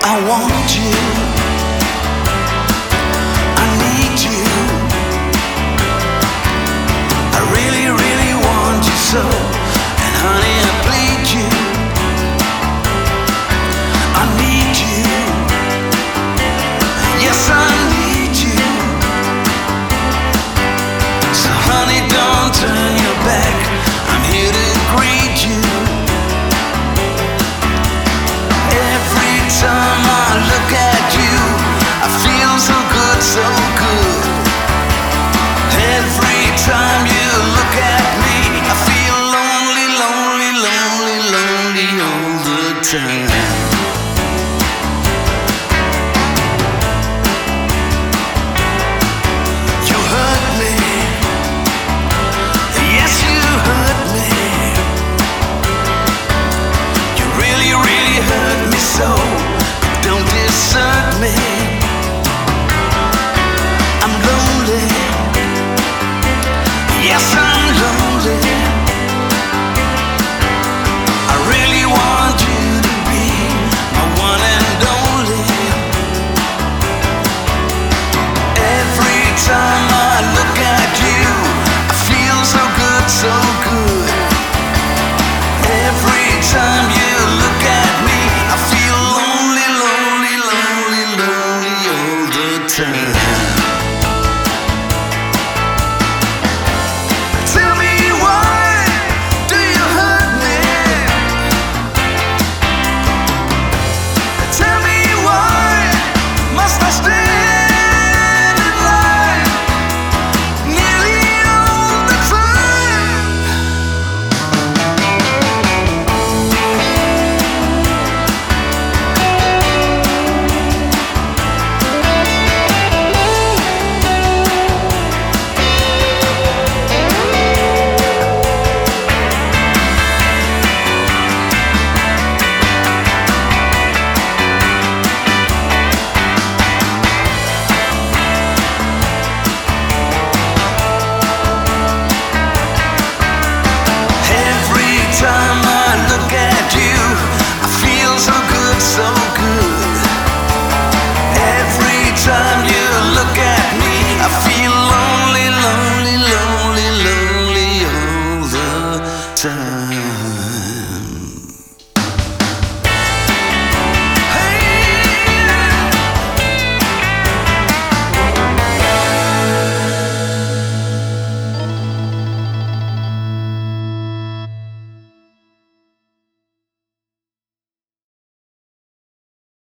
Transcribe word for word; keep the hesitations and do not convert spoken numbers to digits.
I want you, I need you, I really, really want you so. And honey, I bleed you, I need you, yes I need you. So honey, don't turn your back, I'm here to greet you. Every time I look at you, I feel so good, so good. Every time you look at me, I feel lonely, lonely, lonely, lonely all the time. You hurt me, yes you hurt me. You really, really hurt me so. Don't desert me. I'm lonely. Yes, I'm